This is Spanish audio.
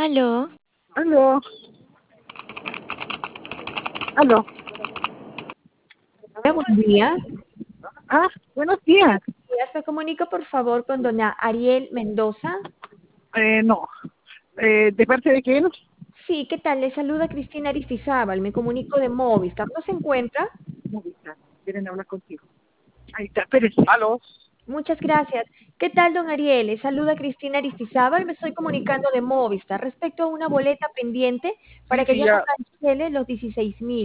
Aló, Aló, aló. Hola, buen día. Ah, buenos días. Me comunico por favor con doña Ariel Mendoza. No. ¿De parte de quién? Sí, ¿qué tal? Le saluda Cristina Aristizábal. Me comunico de Movistar. ¿No se encuentra? Movistar. Quieren hablar contigo. Ahí está, espérese. Aló. Muchas gracias. ¿Qué tal, don Ariel? Le saluda Cristina Aristizábal. Me estoy comunicando de Movistar respecto a una boleta pendiente Sí, para que sí, ya no ya. cancele los 16.000.